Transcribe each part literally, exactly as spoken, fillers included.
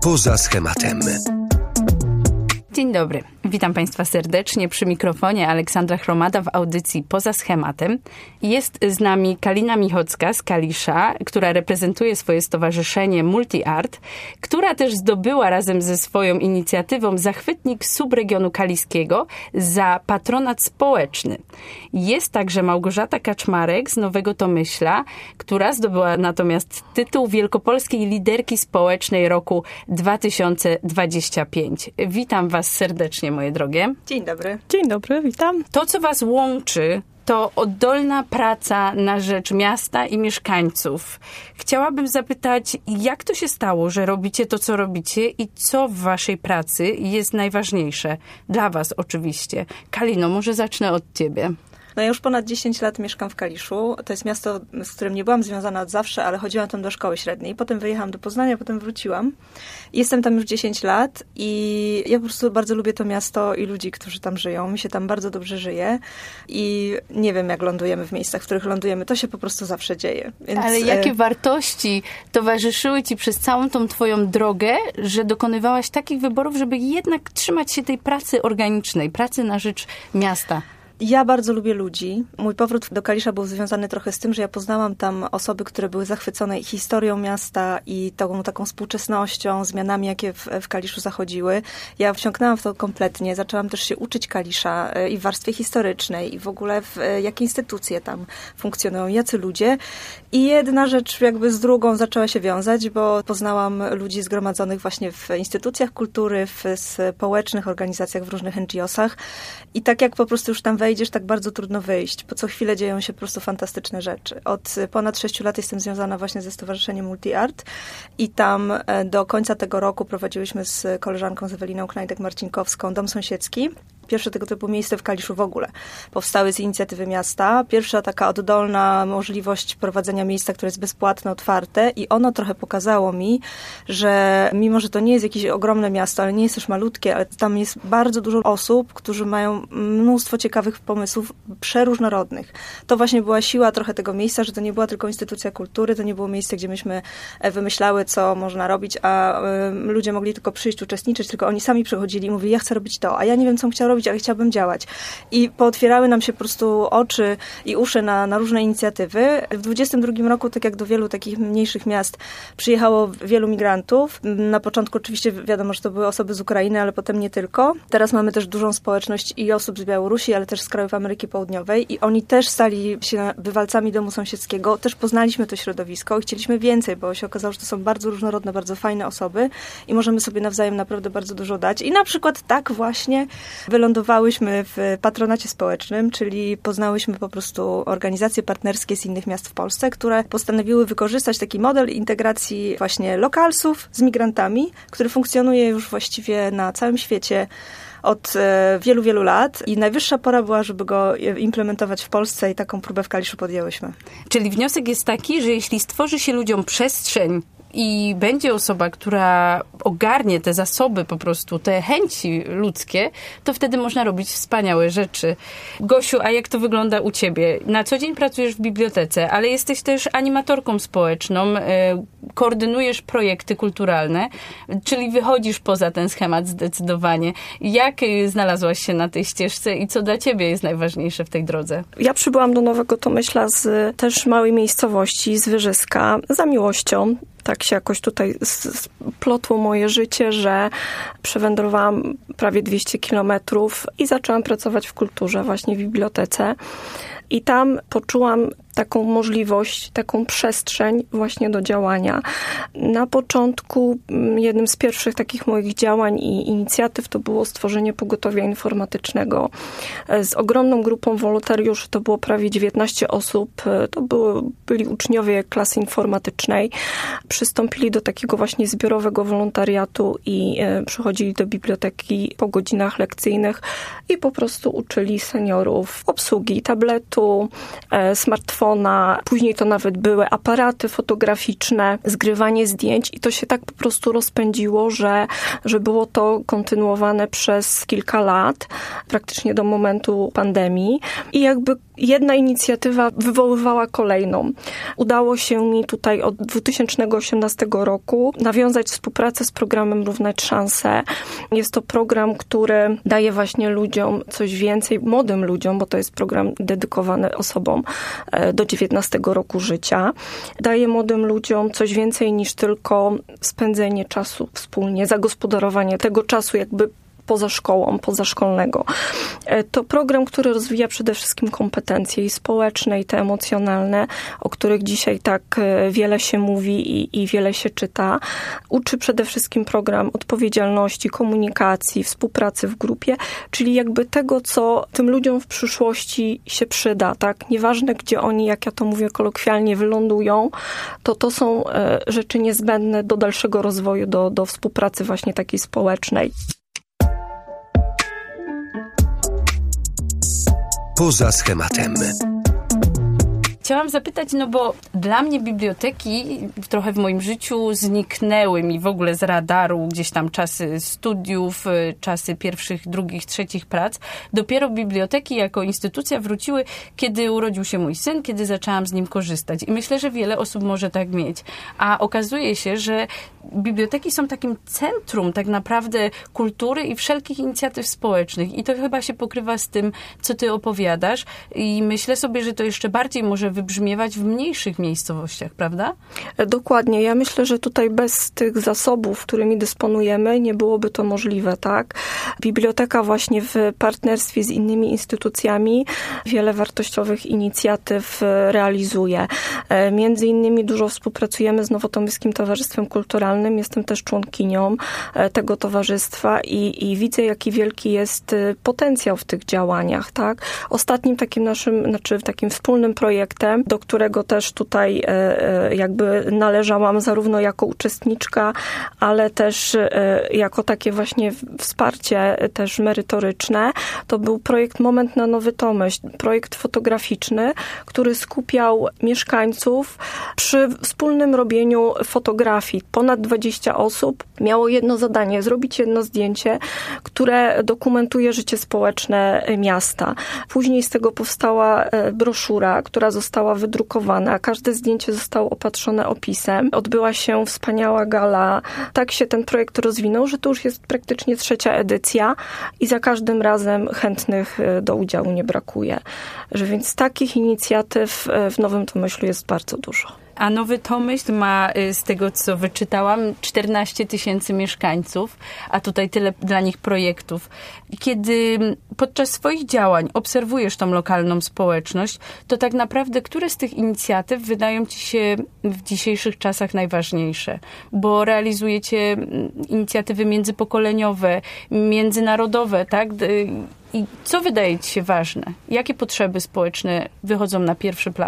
Poza schematem. Dzień dobry. Witam Państwa serdecznie przy mikrofonie Aleksandra Chromada w audycji Poza schematem. Jest z nami Kalina Michocka z Kalisza, która reprezentuje swoje stowarzyszenie Multi-Art, która też zdobyła razem ze swoją inicjatywą zachwytnik subregionu kaliskiego za patronat społeczny. Jest także Małgorzata Kaczmarek z Nowego Tomyśla, która zdobyła natomiast tytuł Wielkopolskiej Liderki Społecznej roku dwa tysiące dwudziestego piątego. Witam Was serdecznie, moje drogie. Dzień dobry. Dzień dobry, witam. To, co Was łączy, to oddolna praca na rzecz miasta i mieszkańców. Chciałabym zapytać, jak to się stało, że robicie to, co robicie i co w waszej pracy jest najważniejsze? Dla was oczywiście. Kalino, może zacznę od ciebie. No ja już ponad dziesięć lat mieszkam w Kaliszu. To jest miasto, z którym nie byłam związana od zawsze, ale chodziłam tam do szkoły średniej. Potem wyjechałam do Poznania, potem wróciłam. Jestem tam już dziesięć lat i ja po prostu bardzo lubię to miasto i ludzi, którzy tam żyją. Mi się tam bardzo dobrze żyje i nie wiem, jak lądujemy w miejscach, w których lądujemy. To się po prostu zawsze dzieje. Więc... Ale jakie wartości towarzyszyły ci przez całą tą twoją drogę, że dokonywałaś takich wyborów, żeby jednak trzymać się tej pracy organicznej, pracy na rzecz miasta? Ja bardzo lubię ludzi. Mój powrót do Kalisza był związany trochę z tym, że ja poznałam tam osoby, które były zachwycone historią miasta i tą taką współczesnością, zmianami, jakie w, w Kaliszu zachodziły. Ja wsiąknęłam w to kompletnie. Zaczęłam też się uczyć Kalisza i w warstwie historycznej i w ogóle w jakie instytucje tam funkcjonują, jacy ludzie. I jedna rzecz jakby z drugą zaczęła się wiązać, bo poznałam ludzi zgromadzonych właśnie w instytucjach kultury, w społecznych organizacjach, w różnych en dżi osach. I tak jak po prostu już tam wejdziesz, tak bardzo trudno wyjść, bo co chwilę dzieją się po prostu fantastyczne rzeczy. Od ponad sześciu lat jestem związana właśnie ze Stowarzyszeniem Multi-Art i tam do końca tego roku prowadziłyśmy z koleżanką z Eweliną Knajdek-Marcinkowską Dom Sąsiedzki. Pierwsze tego typu miejsce w Kaliszu w ogóle powstały z inicjatywy miasta. Pierwsza taka oddolna możliwość prowadzenia miejsca, które jest bezpłatne, otwarte i ono trochę pokazało mi, że mimo, że to nie jest jakieś ogromne miasto, ale nie jest też malutkie, ale tam jest bardzo dużo osób, którzy mają mnóstwo ciekawych pomysłów, przeróżnorodnych. To właśnie była siła trochę tego miejsca, że to nie była tylko instytucja kultury, to nie było miejsce, gdzie myśmy wymyślały, co można robić, a y, ludzie mogli tylko przyjść, uczestniczyć, tylko oni sami przychodzili i mówili, ja chcę robić to, a ja nie wiem, co bym chciała robić, ale chciałabym działać. I pootwierały nam się po prostu oczy i uszy na, na różne inicjatywy. W dwudziestym drugim roku, tak jak do wielu takich mniejszych miast, przyjechało wielu migrantów. Na początku oczywiście wiadomo, że to były osoby z Ukrainy, ale potem nie tylko. Teraz mamy też dużą społeczność i osób z Białorusi, ale też z krajów Ameryki Południowej i oni też stali się bywalcami domu sąsiedzkiego. Też poznaliśmy to środowisko i chcieliśmy więcej, bo się okazało, że to są bardzo różnorodne, bardzo fajne osoby i możemy sobie nawzajem naprawdę bardzo dużo dać. I na przykład tak właśnie wylądowałyśmy w patronacie społecznym, czyli poznałyśmy po prostu organizacje partnerskie z innych miast w Polsce, które postanowiły wykorzystać taki model integracji właśnie lokalsów z migrantami, który funkcjonuje już właściwie na całym świecie od wielu, wielu lat i najwyższa pora była, żeby go implementować w Polsce i taką próbę w Kaliszu podjęłyśmy. Czyli wniosek jest taki, że jeśli stworzy się ludziom przestrzeń i będzie osoba, która ogarnie te zasoby po prostu, te chęci ludzkie, to wtedy można robić wspaniałe rzeczy. Gosiu, a jak to wygląda u ciebie? Na co dzień pracujesz w bibliotece, ale jesteś też animatorką społeczną, koordynujesz projekty kulturalne, czyli wychodzisz poza ten schemat zdecydowanie. Jak znalazłaś się na tej ścieżce i co dla ciebie jest najważniejsze w tej drodze? Ja przybyłam do Nowego Tomyśla z też małej miejscowości, z Wyżyska, za miłością. Tak się jakoś tutaj splotło moje życie, że przewędrowałam prawie dwieście kilometrów i zaczęłam pracować w kulturze, właśnie w bibliotece. I tam poczułam taką możliwość, taką przestrzeń właśnie do działania. Na początku jednym z pierwszych takich moich działań i inicjatyw to było stworzenie pogotowia informatycznego z ogromną grupą wolontariuszy. To było prawie dziewiętnaście osób. To były, byli uczniowie klasy informatycznej. Przystąpili do takiego właśnie zbiorowego wolontariatu i przychodzili do biblioteki po godzinach lekcyjnych i po prostu uczyli seniorów obsługi tabletu, smartfona, telefona, później to nawet były aparaty fotograficzne, zgrywanie zdjęć i to się tak po prostu rozpędziło, że, że było to kontynuowane przez kilka lat, praktycznie do momentu pandemii i jakby jedna inicjatywa wywoływała kolejną. Udało się mi tutaj od dwa tysiące osiemnastego roku nawiązać współpracę z programem Równe Szanse. Jest to program, który daje właśnie ludziom coś więcej, młodym ludziom, bo to jest program dedykowany osobom do dziewiętnastego roku życia. Daje młodym ludziom coś więcej niż tylko spędzenie czasu wspólnie, zagospodarowanie tego czasu jakby poza szkołą, pozaszkolnego. To program, który rozwija przede wszystkim kompetencje i społeczne, i te emocjonalne, o których dzisiaj tak wiele się mówi i, i wiele się czyta. Uczy przede wszystkim program odpowiedzialności, komunikacji, współpracy w grupie, czyli jakby tego, co tym ludziom w przyszłości się przyda, tak? Nieważne, gdzie oni, jak ja to mówię kolokwialnie, wylądują, to to są rzeczy niezbędne do dalszego rozwoju, do, do współpracy właśnie takiej społecznej. Poza schematem. Chciałam zapytać, no bo dla mnie biblioteki trochę w moim życiu zniknęły mi w ogóle z radaru, gdzieś tam czasy studiów, czasy pierwszych, drugich, trzecich prac. Dopiero biblioteki jako instytucja wróciły, kiedy urodził się mój syn, kiedy zaczęłam z nim korzystać. I myślę, że wiele osób może tak mieć. A okazuje się, że biblioteki są takim centrum tak naprawdę kultury i wszelkich inicjatyw społecznych. I to chyba się pokrywa z tym, co ty opowiadasz. I myślę sobie, że to jeszcze bardziej może wybrzmiewać w mniejszych miejscowościach, prawda? Dokładnie. Ja myślę, że tutaj bez tych zasobów, którymi dysponujemy, nie byłoby to możliwe, tak? Biblioteka właśnie w partnerstwie z innymi instytucjami wiele wartościowych inicjatyw realizuje. Między innymi dużo współpracujemy z Nowotomyskim Towarzystwem Kulturalnym. Jestem też członkinią tego towarzystwa i, i widzę, jaki wielki jest potencjał w tych działaniach, tak? Ostatnim takim naszym, znaczy takim wspólnym projektem, do którego też tutaj jakby należałam zarówno jako uczestniczka, ale też jako takie właśnie wsparcie też merytoryczne. To był projekt Moment na Nowy Tomyśl, projekt fotograficzny, który skupiał mieszkańców przy wspólnym robieniu fotografii. Ponad dwadzieścia osób miało jedno zadanie, zrobić jedno zdjęcie, które dokumentuje życie społeczne miasta. Później z tego powstała broszura, która została wydrukowana. Każde zdjęcie zostało opatrzone opisem. Odbyła się wspaniała gala. Tak się ten projekt rozwinął, że to już jest praktycznie trzecia edycja i za każdym razem chętnych do udziału nie brakuje. Że więc takich inicjatyw w Nowym Tomyślu jest bardzo dużo. A Nowy Tomyśl ma, z tego co wyczytałam, czternaście tysięcy mieszkańców, a tutaj tyle dla nich projektów. Kiedy podczas swoich działań obserwujesz tą lokalną społeczność, to tak naprawdę które z tych inicjatyw wydają ci się w dzisiejszych czasach najważniejsze? Bo realizujecie inicjatywy międzypokoleniowe, międzynarodowe, tak? I co wydaje ci się ważne? Jakie potrzeby społeczne wychodzą na pierwszy plan?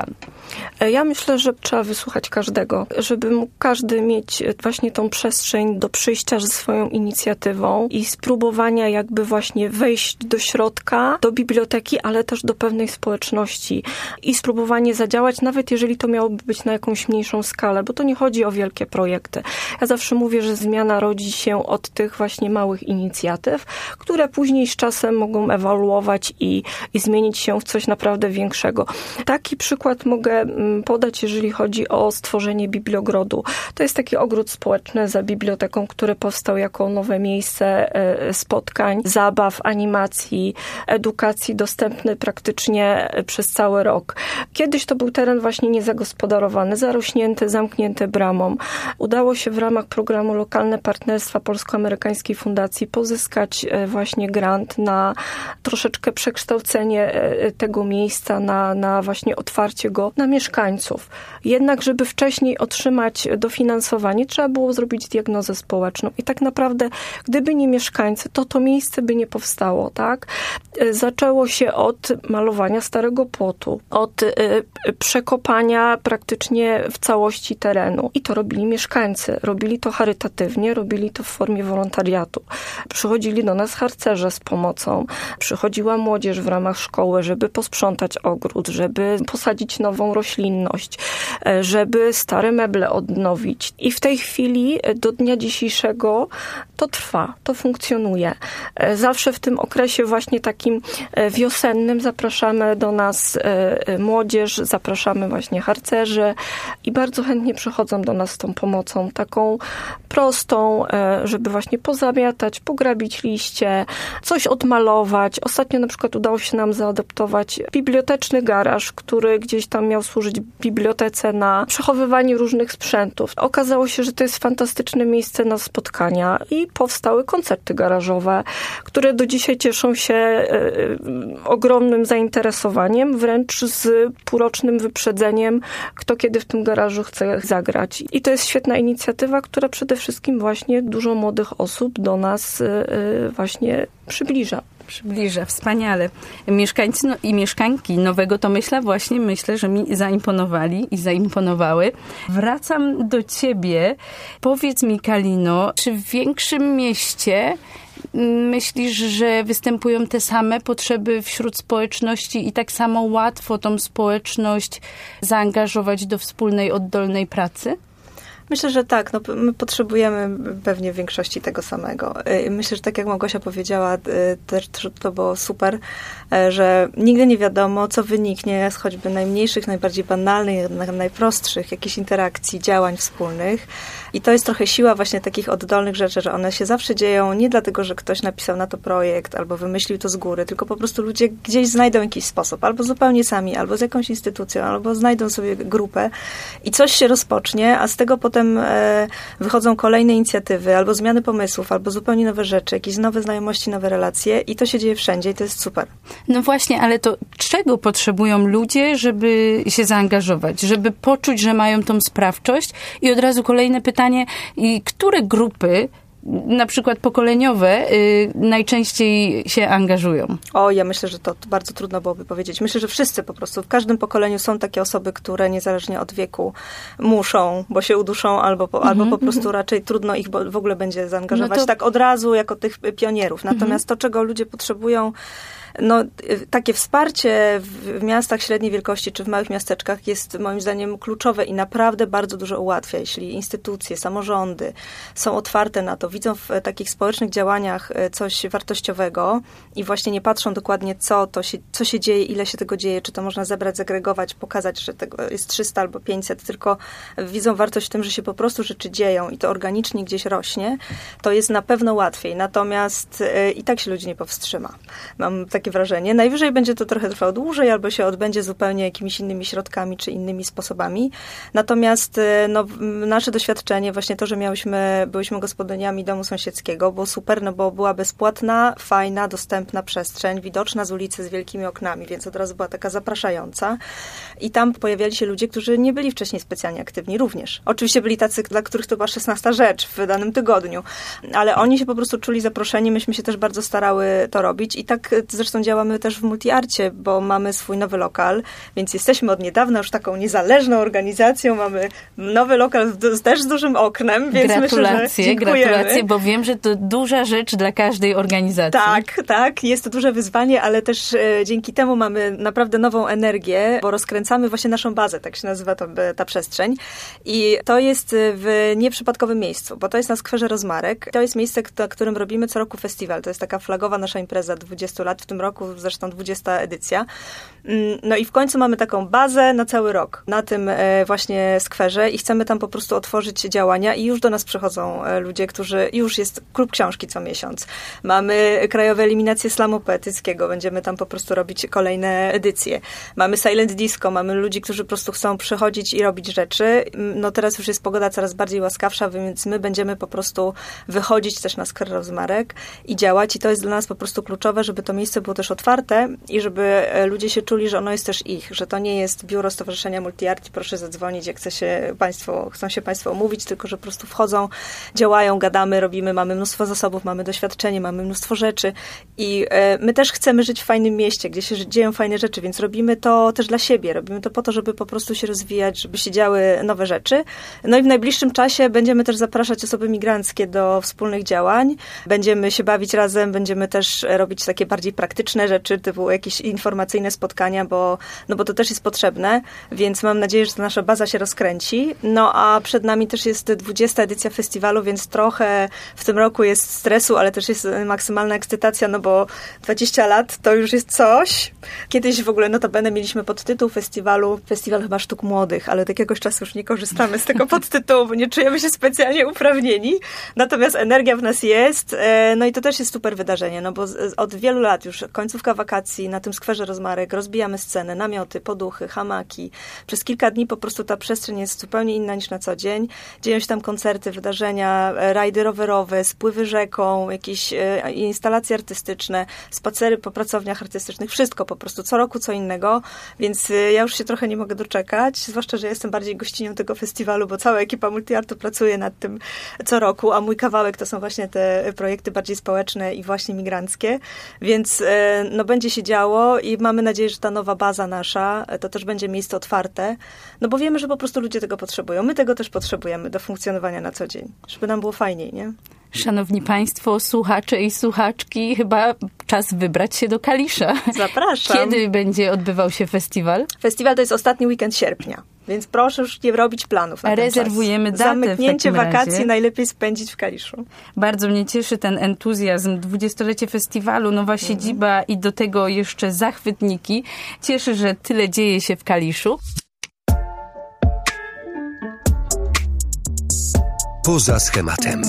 Ja myślę, że trzeba wysłuchać każdego, żeby mógł każdy mieć właśnie tą przestrzeń do przyjścia ze swoją inicjatywą i spróbowania jakby właśnie wejść do środka, do biblioteki, ale też do pewnej społeczności i spróbowanie zadziałać, nawet jeżeli to miałoby być na jakąś mniejszą skalę, bo to nie chodzi o wielkie projekty. Ja zawsze mówię, że zmiana rodzi się od tych właśnie małych inicjatyw, które później z czasem mogą ewaluować i, i zmienić się w coś naprawdę większego. Taki przykład mogę podać, jeżeli chodzi o stworzenie bibliogrodu. To jest taki ogród społeczny za biblioteką, który powstał jako nowe miejsce spotkań, zabaw, animacji, edukacji, dostępny praktycznie przez cały rok. Kiedyś to był teren właśnie niezagospodarowany, zarośnięty, zamknięty bramą. Udało się w ramach programu Lokalne Partnerstwa Polsko-Amerykańskiej Fundacji pozyskać właśnie grant na troszeczkę przekształcenie tego miejsca, na, na właśnie otwarcie go na mieszkańców. Jednak, żeby wcześniej otrzymać dofinansowanie, trzeba było zrobić diagnozę społeczną. I tak naprawdę, gdyby nie mieszkańcy, to to miejsce by nie powstało, tak? Zaczęło się od malowania starego płotu, od y, przekopania praktycznie w całości terenu. I to robili mieszkańcy. Robili to charytatywnie, robili to w formie wolontariatu. Przychodzili do nas harcerze z pomocą. przychodziła młodzież w ramach szkoły, żeby posprzątać ogród, żeby posadzić nową roślinność, żeby stare meble odnowić. I w tej chwili do dnia dzisiejszego to trwa, to funkcjonuje. Zawsze w tym okresie właśnie takim wiosennym zapraszamy do nas młodzież, zapraszamy właśnie harcerzy i bardzo chętnie przychodzą do nas z tą pomocą taką prostą, żeby właśnie pozamiatać, pograbić liście, coś odmalować. Ostatnio na przykład udało się nam zaadoptować biblioteczny garaż, który gdzieś tam miał służyć bibliotece na przechowywanie różnych sprzętów. Okazało się, że to jest fantastyczne miejsce na spotkania i powstały koncerty garażowe, które do dzisiaj cieszą się e, ogromnym zainteresowaniem, wręcz z półrocznym wyprzedzeniem, kto kiedy w tym garażu chce zagrać. I to jest świetna inicjatywa, która przede wszystkim właśnie dużo młodych osób do nas e, właśnie przybliża. Przybliża, wspaniale. Mieszkańcy no, i mieszkanki Nowego Tomyśla właśnie myślę, że mi zaimponowali i zaimponowały. Wracam do ciebie. Powiedz mi, Kalino, czy w większym mieście myślisz, że występują te same potrzeby wśród społeczności i tak samo łatwo tą społeczność zaangażować do wspólnej, oddolnej pracy? Myślę, że tak. No, my potrzebujemy pewnie w większości tego samego. Myślę, że tak jak Małgosia powiedziała, też to było super, że nigdy nie wiadomo, co wyniknie z choćby najmniejszych, najbardziej banalnych, najprostszych jakichś interakcji, działań wspólnych. I to jest trochę siła właśnie takich oddolnych rzeczy, że one się zawsze dzieją nie dlatego, że ktoś napisał na to projekt albo wymyślił to z góry, tylko po prostu ludzie gdzieś znajdą jakiś sposób, albo zupełnie sami, albo z jakąś instytucją, albo znajdą sobie grupę i coś się rozpocznie, a z tego potem wychodzą kolejne inicjatywy, albo zmiany pomysłów, albo zupełnie nowe rzeczy, jakieś nowe znajomości, nowe relacje i to się dzieje wszędzie i to jest super. No właśnie, ale to czego potrzebują ludzie, żeby się zaangażować, żeby poczuć, że mają tą sprawczość? I od razu kolejne pytanie, które grupy na przykład pokoleniowe y, najczęściej się angażują? O, ja myślę, że to, to bardzo trudno byłoby powiedzieć. Myślę, że wszyscy po prostu, w każdym pokoleniu są takie osoby, które niezależnie od wieku muszą, bo się uduszą, albo po, mm-hmm. albo po prostu raczej trudno ich w ogóle będzie zaangażować no to... tak od razu jako tych pionierów. Natomiast mm-hmm. to, czego ludzie potrzebują, no, takie wsparcie w miastach średniej wielkości czy w małych miasteczkach jest moim zdaniem kluczowe i naprawdę bardzo dużo ułatwia, jeśli instytucje, samorządy są otwarte na to, widzą w takich społecznych działaniach coś wartościowego i właśnie nie patrzą dokładnie, co to się, co się dzieje, ile się tego dzieje, czy to można zebrać, zagregować, pokazać, że tego jest trzysta albo pięćset, tylko widzą wartość w tym, że się po prostu rzeczy dzieją i to organicznie gdzieś rośnie, to jest na pewno łatwiej. Natomiast i tak się ludzi nie powstrzyma. Mam takie wrażenie. Najwyżej będzie to trochę trwało dłużej, albo się odbędzie zupełnie jakimiś innymi środkami, czy innymi sposobami. Natomiast no, nasze doświadczenie, właśnie to, że miałyśmy, byłyśmy gospodyniami domu sąsiedzkiego, było super, no bo była bezpłatna, fajna, dostępna przestrzeń, widoczna z ulicy z wielkimi oknami, więc od razu była taka zapraszająca. I tam pojawiali się ludzie, którzy nie byli wcześniej specjalnie aktywni również. Oczywiście byli tacy, dla których to była szesnasta rzecz w danym tygodniu, ale oni się po prostu czuli zaproszeni, myśmy się też bardzo starały to robić i tak zresztą działamy też w Multiarcie, bo mamy swój nowy lokal, więc jesteśmy od niedawna już taką niezależną organizacją, mamy nowy lokal z, też z dużym oknem, więc gratulacje, myślę, że dziękujemy. Gratulacje, bo wiem, że to duża rzecz dla każdej organizacji. Tak, tak, jest to duże wyzwanie, ale też e, dzięki temu mamy naprawdę nową energię, bo rozkręcamy właśnie naszą bazę, tak się nazywa to, ta przestrzeń i to jest w nieprzypadkowym miejscu, bo to jest na skwerze Rozmarek. To jest miejsce, na którym robimy co roku festiwal. To jest taka flagowa nasza impreza dwudziestu lat, w tym roku zresztą dwudziesta edycja. No i w końcu mamy taką bazę na cały rok, na tym właśnie skwerze i chcemy tam po prostu otworzyć działania i już do nas przychodzą ludzie, którzy, już jest klub książki co miesiąc. Mamy krajowe eliminacje slamu poetyckiego, będziemy tam po prostu robić kolejne edycje. Mamy silent disco, mamy ludzi, którzy po prostu chcą przychodzić i robić rzeczy. No teraz już jest pogoda coraz bardziej łaskawsza, więc my będziemy po prostu wychodzić też na skwer Rozmarek i działać i to jest dla nas po prostu kluczowe, żeby to miejsce było też otwarte i żeby ludzie się czuli, że ono jest też ich, że to nie jest biuro Stowarzyszenia Multiart i proszę zadzwonić, jak chce się państwo, chcą się państwo umówić, tylko że po prostu wchodzą, działają, gadamy, robimy, mamy mnóstwo zasobów, mamy doświadczenie, mamy mnóstwo rzeczy i e, my też chcemy żyć w fajnym mieście, gdzie się dzieją fajne rzeczy, więc robimy to też dla siebie, robimy to po to, żeby po prostu się rozwijać, żeby się działy nowe rzeczy. No i w najbliższym czasie będziemy też zapraszać osoby migranckie do wspólnych działań, będziemy się bawić razem, będziemy też robić takie bardziej praktyczne praktyczne rzeczy, typu jakieś informacyjne spotkania, bo, no bo to też jest potrzebne, więc mam nadzieję, że ta nasza baza się rozkręci. No a przed nami też jest dwudziesta edycja festiwalu, więc trochę w tym roku jest stresu, ale też jest maksymalna ekscytacja, no bo dwadzieścia lat to już jest coś. Kiedyś w ogóle notabene mieliśmy podtytuł festiwalu, festiwal chyba sztuk młodych, ale od jakiegoś czasu już nie korzystamy z tego podtytułu, bo nie czujemy się specjalnie uprawnieni. Natomiast energia w nas jest, no i to też jest super wydarzenie, no bo od wielu lat już końcówka wakacji na tym skwerze Rozmarek, rozbijamy scenę, namioty, poduchy, hamaki. Przez kilka dni po prostu ta przestrzeń jest zupełnie inna niż na co dzień. Dzieją się tam koncerty, wydarzenia, rajdy rowerowe, spływy rzeką, jakieś instalacje artystyczne, spacery po pracowniach artystycznych, wszystko po prostu, co roku co innego, więc ja już się trochę nie mogę doczekać, zwłaszcza, że jestem bardziej gościnią tego festiwalu, bo cała ekipa Multiartu pracuje nad tym co roku, a mój kawałek to są właśnie te projekty bardziej społeczne i właśnie migranckie, więc no będzie się działo i mamy nadzieję, że ta nowa baza nasza, to też będzie miejsce otwarte, no bo wiemy, że po prostu ludzie tego potrzebują. My tego też potrzebujemy do funkcjonowania na co dzień, żeby nam było fajniej, nie? Szanowni Państwo, słuchacze i słuchaczki, chyba czas wybrać się do Kalisza. Zapraszam. Kiedy będzie odbywał się festiwal? Festiwal to jest ostatni weekend sierpnia, więc proszę już nie robić planów na ten Rezerwujemy czas. datę. Zamknięcie w takim wakacji razie. najlepiej spędzić w Kaliszu. Bardzo mnie cieszy ten entuzjazm. dwudziestolecie festiwalu, nowa siedziba mm. i do tego jeszcze zachwytniki. Cieszy, że tyle dzieje się w Kaliszu. Poza schematem.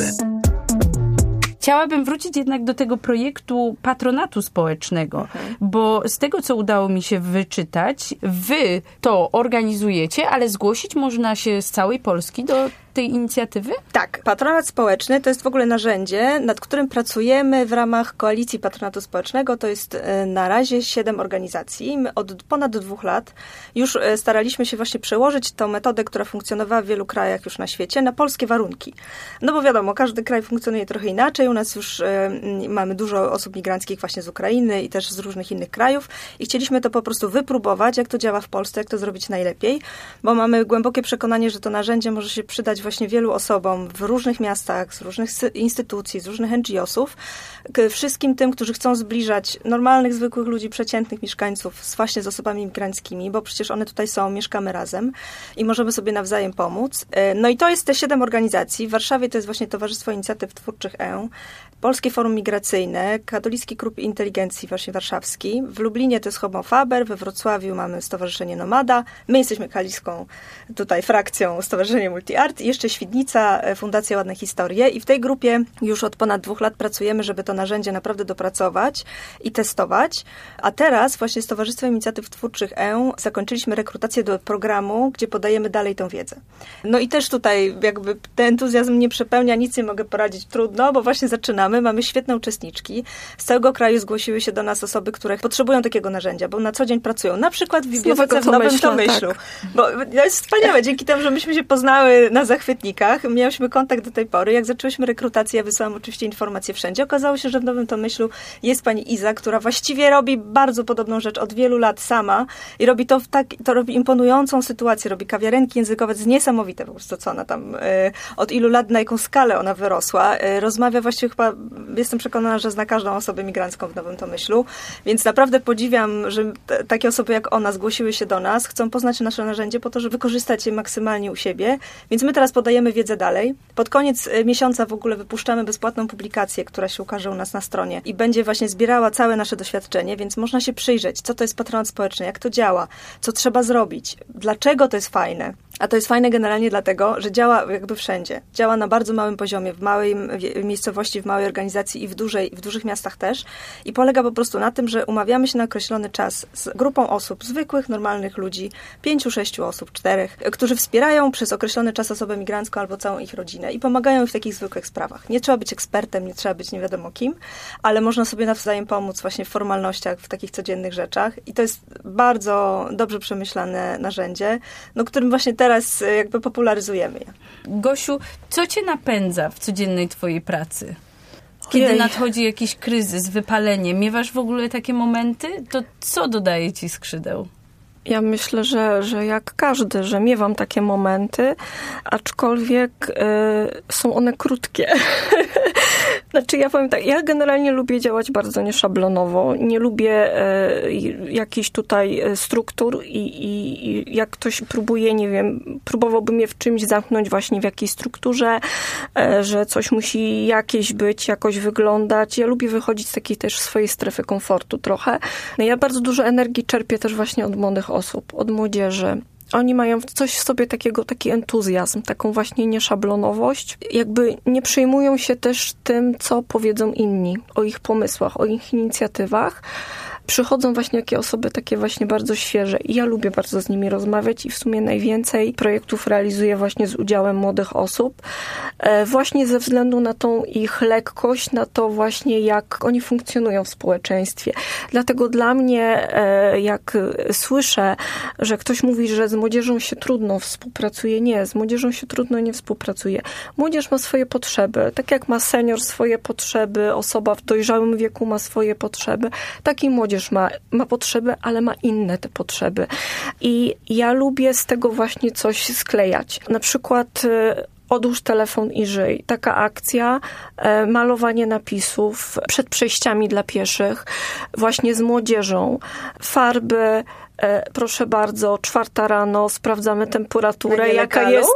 Chciałabym wrócić jednak do tego projektu patronatu społecznego, mhm. bo z tego, co udało mi się wyczytać, wy to organizujecie, ale zgłosić można się z całej Polski do tej inicjatywy? Tak. Patronat społeczny to jest w ogóle narzędzie, nad którym pracujemy w ramach Koalicji Patronatu Społecznego. To jest na razie siedem organizacji. My od ponad dwóch lat już staraliśmy się właśnie przełożyć tą metodę, która funkcjonowała w wielu krajach już na świecie, na polskie warunki. No bo wiadomo, każdy kraj funkcjonuje trochę inaczej. U nas już y, mamy dużo osób migranckich właśnie z Ukrainy i też z różnych innych krajów i chcieliśmy to po prostu wypróbować, jak to działa w Polsce, jak to zrobić najlepiej, bo mamy głębokie przekonanie, że to narzędzie może się przydać właśnie wielu osobom w różnych miastach, z różnych instytucji, z różnych en dżi osów, wszystkim tym, którzy chcą zbliżać normalnych, zwykłych ludzi, przeciętnych mieszkańców z właśnie z osobami migranckimi, bo przecież one tutaj są, mieszkamy razem i możemy sobie nawzajem pomóc. No i to jest te siedem organizacji. W Warszawie to jest właśnie Towarzystwo Inicjatyw Twórczych E, Polskie Forum Migracyjne, Katolicki Klub Inteligencji właśnie warszawski, w Lublinie to jest Homo Faber, we Wrocławiu mamy Stowarzyszenie Nomada, my jesteśmy kaliską tutaj frakcją Stowarzyszenie Multiart i jeszcze Świdnica, Fundacja Ładne Historie i w tej grupie już od ponad dwóch lat pracujemy, żeby to narzędzie naprawdę dopracować i testować, a teraz właśnie z Towarzystwem Inicjatyw Twórczych E zakończyliśmy rekrutację do programu, gdzie podajemy dalej tą wiedzę. No i też tutaj jakby ten entuzjazm nie przepełnia, nic nie mogę poradzić, trudno, bo właśnie zaczynamy. Mamy świetne uczestniczki. Z całego kraju zgłosiły się do nas osoby, które potrzebują takiego narzędzia, bo na co dzień pracują. Na przykład w bibliotece w Nowym Tomyślu. Tak. Bo to jest wspaniałe. Dzięki temu, że myśmy się poznały na zachwytnikach, miałyśmy kontakt do tej pory. Jak zaczęłyśmy rekrutację, ja wysłałam oczywiście informacje wszędzie. Okazało się, że w Nowym Tomyślu jest pani Iza, która właściwie robi bardzo podobną rzecz od wielu lat sama i robi to w tak, to robi imponującą sytuację. Robi kawiarenki językowe. To jest niesamowite po prostu, co ona tam, y, od ilu lat, na jaką skalę ona wyrosła. Y, rozmawia właściwie chyba jestem przekonana, że zna każdą osobę migrancką w Nowym Tomyślu, więc naprawdę podziwiam, że t- takie osoby jak ona zgłosiły się do nas, chcą poznać nasze narzędzie po to, żeby wykorzystać je maksymalnie u siebie, więc my teraz podajemy wiedzę dalej. Pod koniec miesiąca w ogóle wypuszczamy bezpłatną publikację, która się ukaże u nas na stronie i będzie właśnie zbierała całe nasze doświadczenie, więc można się przyjrzeć, co to jest patronat społeczny, jak to działa, co trzeba zrobić, dlaczego to jest fajne. A to jest fajne generalnie dlatego, że działa jakby wszędzie. Działa na bardzo małym poziomie, w małej miejscowości, w małej organizacji i w, dużej, w dużych miastach też. I polega po prostu na tym, że umawiamy się na określony czas z grupą osób, zwykłych, normalnych ludzi, pięciu, sześciu osób, czterech, którzy wspierają przez określony czas osobę migrancką albo całą ich rodzinę i pomagają im w takich zwykłych sprawach. Nie trzeba być ekspertem, nie trzeba być nie wiadomo kim, ale można sobie nawzajem pomóc właśnie w formalnościach, w takich codziennych rzeczach. I to jest bardzo dobrze przemyślane narzędzie, no, którym właśnie teraz teraz jakby popularyzujemy je. Gosiu, co cię napędza w codziennej twojej pracy? Kiedy Ojej. nadchodzi jakiś kryzys, wypalenie, miewasz w ogóle takie momenty? To co dodaje ci skrzydeł? Ja myślę, że, że jak każdy, że miewam takie momenty, aczkolwiek y, są one krótkie. Znaczy ja powiem tak, ja generalnie lubię działać bardzo nieszablonowo. Nie lubię y, jakichś tutaj struktur i, i, i jak ktoś próbuje, nie wiem, próbowałby mnie w czymś zamknąć właśnie w jakiejś strukturze, y, że coś musi jakieś być, jakoś wyglądać. Ja lubię wychodzić z takiej też swojej strefy komfortu trochę. No ja bardzo dużo energii czerpię też właśnie od młodych osób, od młodzieży. Oni mają coś w sobie takiego, taki entuzjazm, taką właśnie nieszablonowość. Jakby nie przejmują się też tym, co powiedzą inni o ich pomysłach, o ich inicjatywach. Przychodzą właśnie takie osoby takie właśnie bardzo świeże i ja lubię bardzo z nimi rozmawiać i w sumie najwięcej projektów realizuję właśnie z udziałem młodych osób. Właśnie ze względu na tą ich lekkość, na to właśnie jak oni funkcjonują w społeczeństwie. Dlatego dla mnie, jak słyszę, że ktoś mówi, że z młodzieżą się trudno współpracuje, nie, z młodzieżą się trudno nie współpracuje. Młodzież ma swoje potrzeby, tak jak ma senior swoje potrzeby, osoba w dojrzałym wieku ma swoje potrzeby, tak i młodzież Ma, ma potrzeby, ale ma inne te potrzeby. I ja lubię z tego właśnie coś sklejać. Na przykład Odłóż telefon i żyj. Taka akcja, malowanie napisów przed przejściami dla pieszych, właśnie z młodzieżą. Farby, proszę bardzo, czwarta rano, sprawdzamy temperaturę, jaka jest...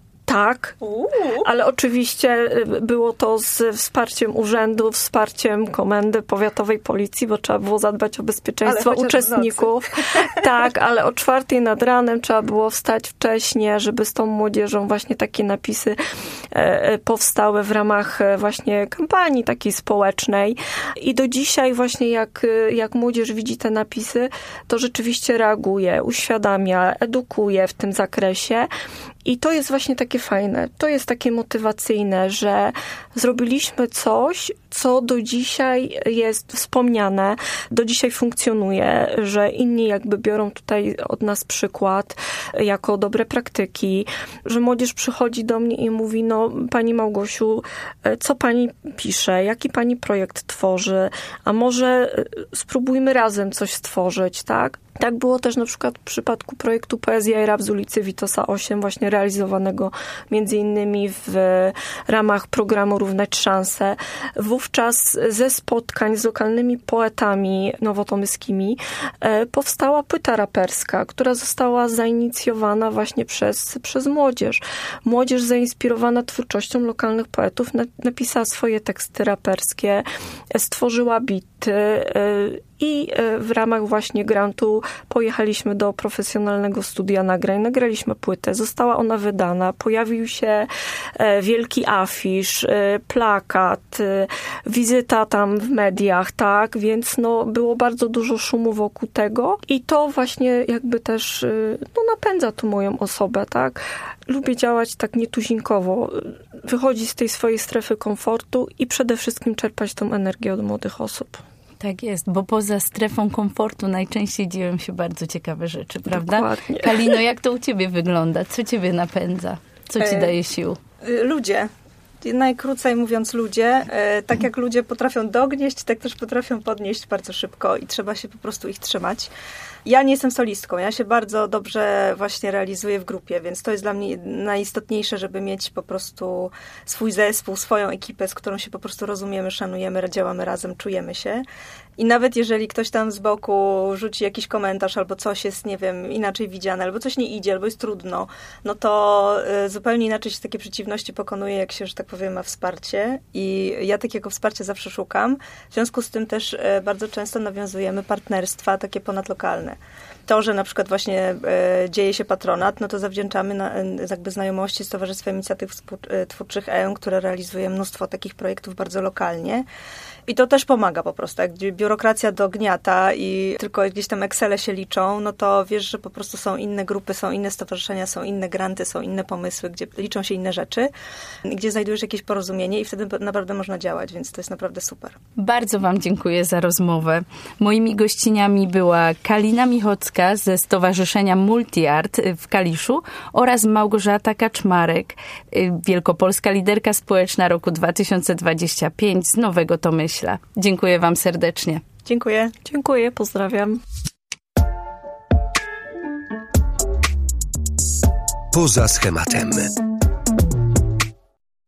Tak, Uuu. ale oczywiście było to z wsparciem urzędu, wsparciem Komendy Powiatowej Policji, bo trzeba było zadbać o bezpieczeństwo uczestników. Tak, ale o czwartej nad ranem trzeba było wstać wcześniej, żeby z tą młodzieżą właśnie takie napisy powstały w ramach właśnie kampanii takiej społecznej. I do dzisiaj właśnie jak, jak młodzież widzi te napisy, to rzeczywiście reaguje, uświadamia, edukuje w tym zakresie. I to jest właśnie takie fajne, to jest takie motywacyjne, że zrobiliśmy coś, co do dzisiaj jest wspomniane, do dzisiaj funkcjonuje, że inni jakby biorą tutaj od nas przykład jako dobre praktyki, że młodzież przychodzi do mnie i mówi, no pani Małgosiu, co pani pisze, jaki pani projekt tworzy, a może spróbujmy razem coś stworzyć, tak? Tak było też na przykład w przypadku projektu Poezja i rap z ulicy Witosa osiem, właśnie realizowanego między innymi w ramach programu Równać Szanse. Wówczas ze spotkań z lokalnymi poetami nowotomyskimi powstała płyta raperska, która została zainicjowana właśnie przez, przez młodzież. Młodzież zainspirowana twórczością lokalnych poetów napisała swoje teksty raperskie, stworzyła bity i w ramach właśnie grantu pojechaliśmy do profesjonalnego studia nagrań, nagraliśmy płytę, została ona wydana, pojawił się wielki afisz, plakat, wizyta tam w mediach, tak, więc no było bardzo dużo szumu wokół tego i to właśnie jakby też no, napędza tu moją osobę, tak. Lubię działać tak nietuzinkowo, wychodzić z tej swojej strefy komfortu i przede wszystkim czerpać tą energię od młodych osób. Tak jest, bo poza strefą komfortu najczęściej dzieją się bardzo ciekawe rzeczy, prawda? Dokładnie. Kalino, jak to u ciebie wygląda? Co ciebie napędza? Co ci daje sił? Ludzie. Najkrócej mówiąc ludzie. Tak jak ludzie potrafią dognieść, tak też potrafią podnieść bardzo szybko i trzeba się po prostu ich trzymać. Ja nie jestem solistką, ja się bardzo dobrze właśnie realizuję w grupie, więc to jest dla mnie najistotniejsze, żeby mieć po prostu swój zespół, swoją ekipę, z którą się po prostu rozumiemy, szanujemy, działamy razem, czujemy się. I nawet jeżeli ktoś tam z boku rzuci jakiś komentarz albo coś jest, nie wiem, inaczej widziane, albo coś nie idzie, albo jest trudno, no to zupełnie inaczej się takie przeciwności pokonuje, jak się, że tak powiem, ma wsparcie. I ja takiego wsparcia zawsze szukam. W związku z tym też bardzo często nawiązujemy partnerstwa takie ponadlokalne. To, że na przykład właśnie e, dzieje się patronat, no to zawdzięczamy na, jakby znajomości z Towarzystwem Inicjatyw Twórczych E M, które realizuje mnóstwo takich projektów bardzo lokalnie. I to też pomaga po prostu. Jak biurokracja dogniata i tylko gdzieś tam Excele się liczą, no to wiesz, że po prostu są inne grupy, są inne stowarzyszenia, są inne granty, są inne pomysły, gdzie liczą się inne rzeczy, gdzie znajdujesz jakieś porozumienie i wtedy naprawdę można działać, więc to jest naprawdę super. Bardzo wam dziękuję za rozmowę. Moimi gościniami była Kalina Michocka ze Stowarzyszenia Multiart w Kaliszu oraz Małgorzata Kaczmarek, wielkopolska liderka społeczna roku dwa tysiące dwudziestego piątego z Nowego Tomyśla. Dziękuję wam serdecznie. Dziękuję. Dziękuję, pozdrawiam. Poza schematem.